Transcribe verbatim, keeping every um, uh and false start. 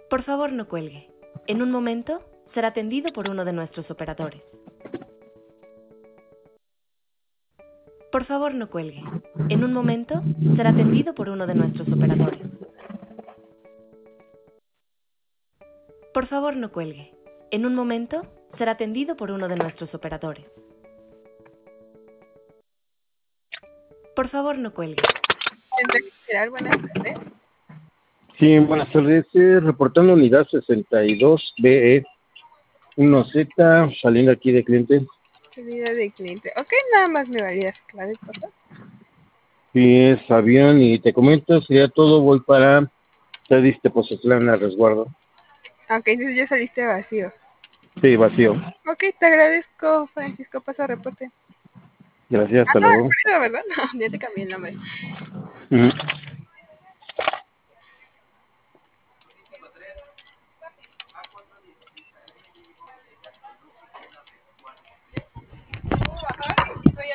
Por favor, no cuelgue. En un momento será atendido por uno de nuestros operadores. Por favor, no cuelgue. En un momento será atendido por uno de nuestros operadores. Por favor, no cuelgue. En un momento será atendido por uno de nuestros operadores. Por favor, no cuelgue. General, buenas tardes. Sí, buenas tardes. Eh, reportando unidad sesenta y dos B E uno Z, saliendo aquí de cliente. Salida de cliente. Ok, nada más me validas clave, por favor. Sí, es avión y te comento, sería todo, voy para Tedis Tepoztlán a resguardo. Ok, entonces ya saliste vacío. Sí, vacío. Ok, te agradezco, Francisco, paso reporte. Gracias, Ah, hasta no, luego. Alfredo, ¿verdad? No, ya te cambié el nombre. Ujú.